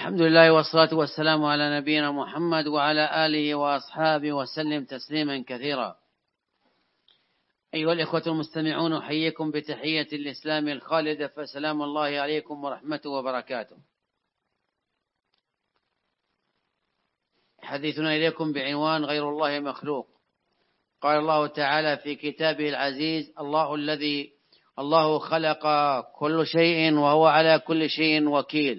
الحمد لله والصلاة والسلام على نبينا محمد وعلى آله وأصحابه وسلم تسليما كثيرا. أيها الإخوة المستمعون، أحييكم بتحية الإسلام الخالدة، فسلام الله عليكم ورحمته وبركاته. حديثنا إليكم بعنوان غير الله مخلوق. قال الله تعالى في كتابه العزيز: الله خلق كل شيء وهو على كل شيء وكيل.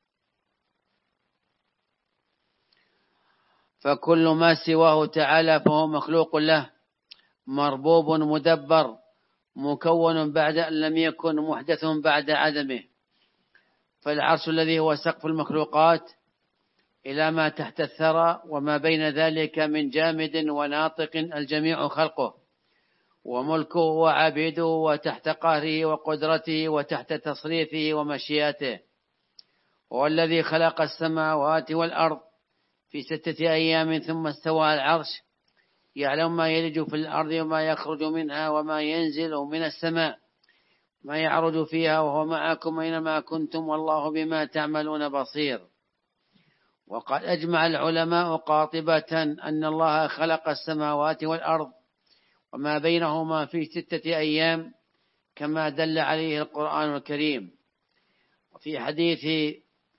فكل ما سواه تعالى فهو مخلوق له، مربوب مدبر، مكون بعد أن لم يكن، محدث بعد عدمه. فالعرش الذي هو سقف المخلوقات إلى ما تحت الثرى وما بين ذلك من جامد وناطق الجميع خلقه وملكه وعبيده، وتحت قهره وقدرته وتحت تصريفه ومشيئته. هو الذي خلق السماوات والأرض في 6 أيام ثم استوى على العرش، يعلم ما يلج في الأرض وما يخرج منها وما ينزل من السماء ما يعرج فيها، وهو معكم أينما كنتم والله بما تعملون بصير. وقد أجمع العلماء قاطبة أن الله خلق السماوات والأرض وما بينهما في 6 أيام كما دل عليه القرآن الكريم. وفي حديث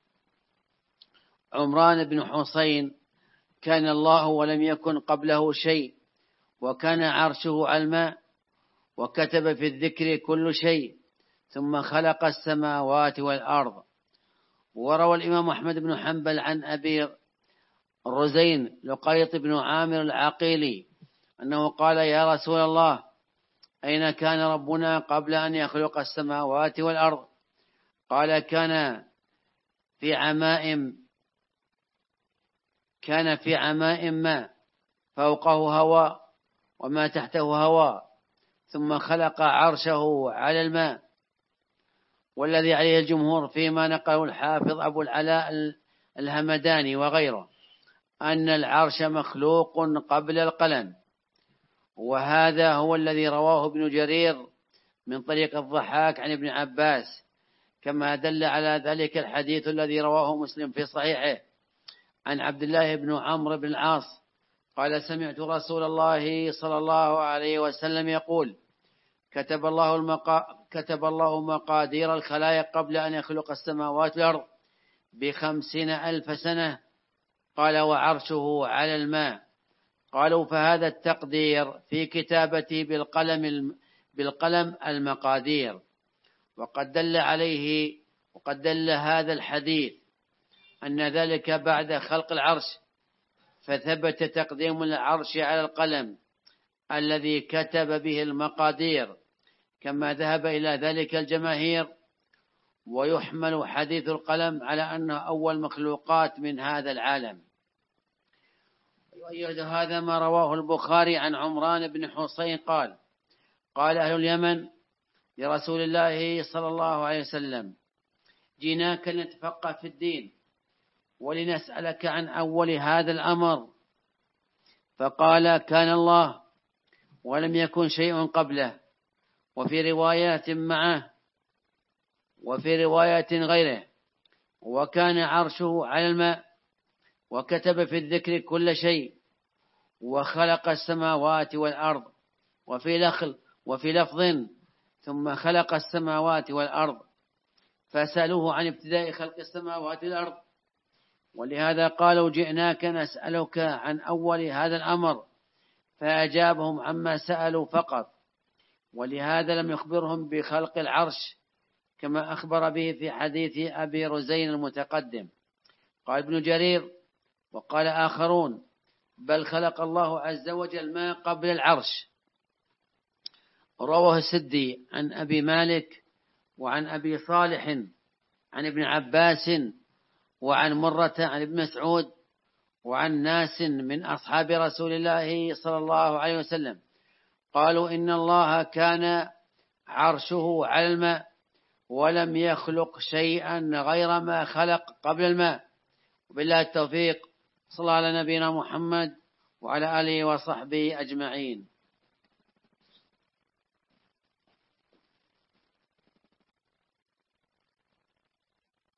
عمران بن حسين: كان الله ولم يكن قبله شيء، وكان عرشه على الماء، وكتب في الذكر كل شيء، ثم خلق السماوات والأرض. وروى الإمام أحمد بن حنبل عن أبي رزين لقيط بن عامر العقيلي أنه قال: يا رسول الله، أين كان ربنا قبل أن يخلق السماوات والأرض؟ قال: كان في عماء ماء، فوقه هواء وما تحته هواء، ثم خلق عرشه على الماء. والذي عليه الجمهور فيما نقله الحافظ أبو العلاء الهمداني وغيره أن العرش مخلوق قبل القلم، وهذا هو الذي رواه ابن جرير من طريق الضحاك عن ابن عباس، كما دل على ذلك الحديث الذي رواه مسلم في صحيحه عن عبد الله بن عمرو بن العاص قال: سمعت رسول الله صلى الله عليه وسلم يقول: كتب الله مقادير الخلائق قبل أن يخلق السماوات والأرض ب50,000 سنة. قال: وعرشه على الماء. قالوا: فهذا التقدير في كتابته بالقلم المقادير. وقد دل هذا الحديث أن ذلك بعد خلق العرش، فثبت تقديم العرش على القلم الذي كتب به المقادير، كما ذهب إلى ذلك الجماهير. ويحمل حديث القلم على أنه أول مخلوقات من هذا العالم. ويؤيد هذا ما رواه البخاري عن عمران بن حسين قال: قال أهل اليمن لرسول الله صلى الله عليه وسلم: جئناك نتفقه في الدين ولنسألك عن أول هذا الأمر. فقال: كان الله ولم يكن شيء قبله، وفي روايات معه، وفي رواية غيره، وكان عرشه على الماء، وكتب في الذكر كل شيء، وخلق السماوات والأرض. وفي لفظ: ثم خلق السماوات والأرض. فسألوه عن ابتداء خلق السماوات والأرض، ولهذا قالوا: جئناك نسألك عن أول هذا الأمر، فأجابهم عما سألوا فقط، ولهذا لم يخبرهم بخلق العرش كما أخبر به في حديث أبي رزين المتقدم. قال ابن جرير وقال آخرون: بل خلق الله عز وجل ما قبل العرش. رواه السدي عن أبي مالك وعن أبي صالح عن ابن عباس وعن مرة عن ابن مسعود وعن ناس من أصحاب رسول الله صلى الله عليه وسلم قالوا: إن الله كان عرشه على الماء ولم يخلق شيئا غير ما خلق قبل الماء. وبالله التوفيق. صلى الله على نبينا محمد وعلى آله وصحبه أجمعين.